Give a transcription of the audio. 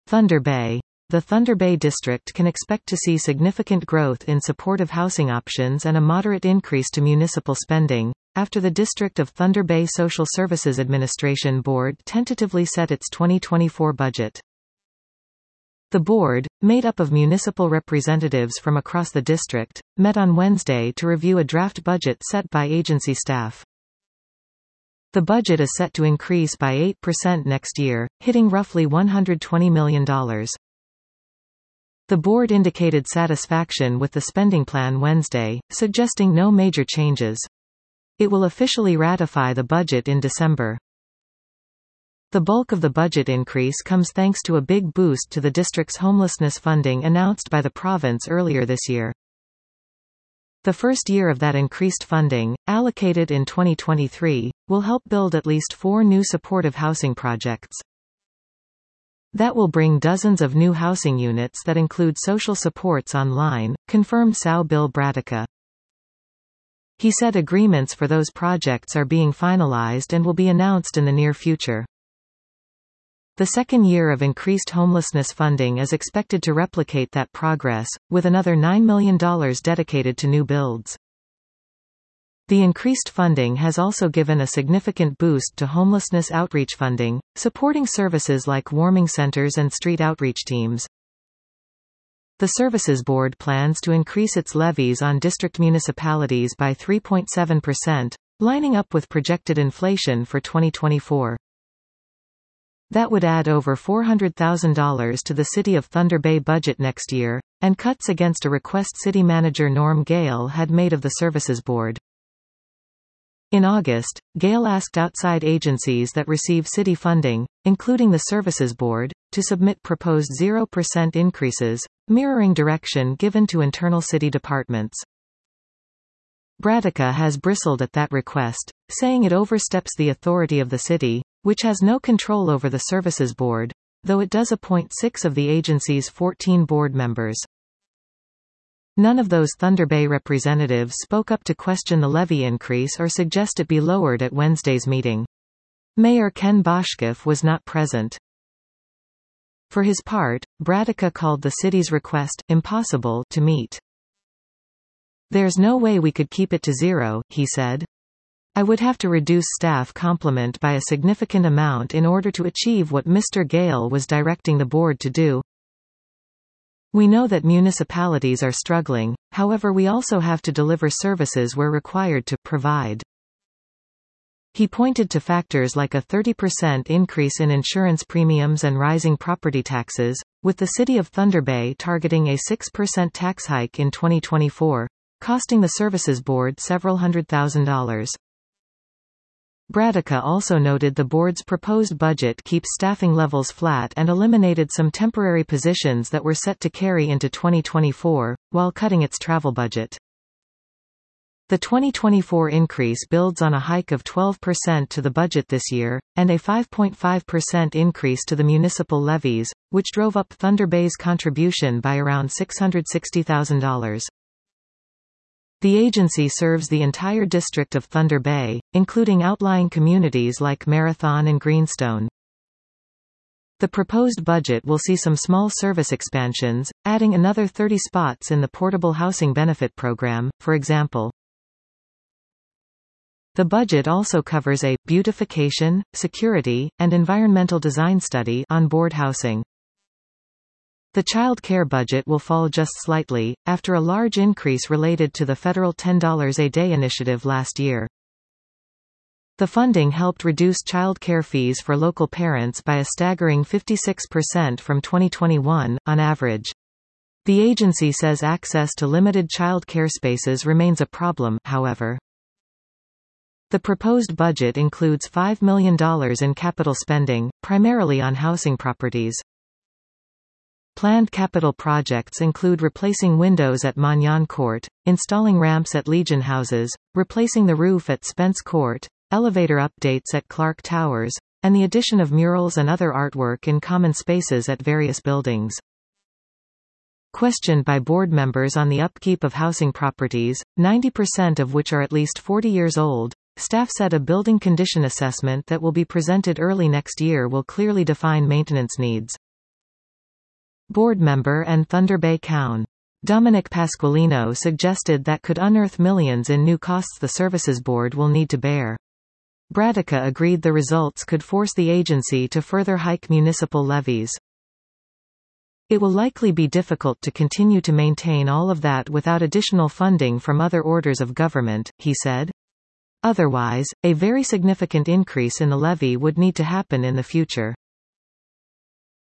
Thunder Bay. The Thunder Bay District can expect to see significant growth in supportive housing options and a moderate increase to municipal spending, after the District of Thunder Bay Social Services Administration Board tentatively set its 2024 budget. The board, made up of municipal representatives from across the district, met on Wednesday to review a draft budget set by agency staff. The budget is set to increase by 8% next year, hitting roughly $120 million. The board indicated satisfaction with the spending plan Wednesday, suggesting no major changes. It will officially ratify the budget in December. The bulk of the budget increase comes thanks to a big boost to the district's homelessness funding announced by the province earlier this year. The first year of that increased funding, allocated in 2023, will help build at least 4 new supportive housing projects. That will bring dozens of new housing units that include social supports online, confirmed São Bill Bradica. He said agreements for those projects are being finalized and will be announced in the near future. The second year of increased homelessness funding is expected to replicate that progress, with another $9 million dedicated to new builds. The increased funding has also given a significant boost to homelessness outreach funding, supporting services like warming centers and street outreach teams. The Services Board plans to increase its levies on district municipalities by 3.7%, lining up with projected inflation for 2024. That would add over $400,000 to the City of Thunder Bay budget next year, and cuts against a request City Manager Norm Gale had made of the Services Board. In August, Gale asked outside agencies that receive city funding, including the Services Board, to submit proposed 0% increases, mirroring direction given to internal city departments. Bradica has bristled at that request, saying it oversteps the authority of the city, which has no control over the Services Board, though it does appoint 6 of the agency's 14 board members. None of those Thunder Bay representatives spoke up to question the levy increase or suggest it be lowered at Wednesday's meeting. Mayor Ken Boshkoff was not present. For his part, Bradica called the city's request impossible to meet. "There's no way we could keep it to zero," he said. "I would have to reduce staff complement by a significant amount in order to achieve what Mr. Gale was directing the board to do. We know that municipalities are struggling, however we also have to deliver services we're required to provide." He pointed to factors like a 30% increase in insurance premiums and rising property taxes, with the City of Thunder Bay targeting a 6% tax hike in 2024, costing the Services Board several $100,000. Bradica also noted the board's proposed budget keeps staffing levels flat and eliminated some temporary positions that were set to carry into 2024, while cutting its travel budget. The 2024 increase builds on a hike of 12% to the budget this year, and a 5.5% increase to the municipal levies, which drove up Thunder Bay's contribution by around $660,000. The agency serves the entire district of Thunder Bay, including outlying communities like Marathon and Greenstone. The proposed budget will see some small service expansions, adding another 30 spots in the Portable Housing Benefit Program, for example. The budget also covers a beautification, security, and environmental design study on board housing. The child care budget will fall just slightly, after a large increase related to the federal $10 a day initiative last year. The funding helped reduce child care fees for local parents by a staggering 56% from 2021, on average. The agency says access to limited child care spaces remains a problem, however. The proposed budget includes $5 million in capital spending, primarily on housing properties. Planned capital projects include replacing windows at Magnan Court, installing ramps at Legion Houses, replacing the roof at Spence Court, elevator updates at Clark Towers, and the addition of murals and other artwork in common spaces at various buildings. Questioned by board members on the upkeep of housing properties, 90% of which are at least 40 years old, staff said a building condition assessment that will be presented early next year will clearly define maintenance needs. board member and Thunder Bay Cown. Dominic Pasqualino suggested that could unearth millions in new costs the Services Board will need to bear. Bradica agreed the results could force the agency to further hike municipal levies. It will likely be difficult to continue to maintain all of that without additional funding from other orders of government, he said. Otherwise, a very significant increase in the levy would need to happen in the future.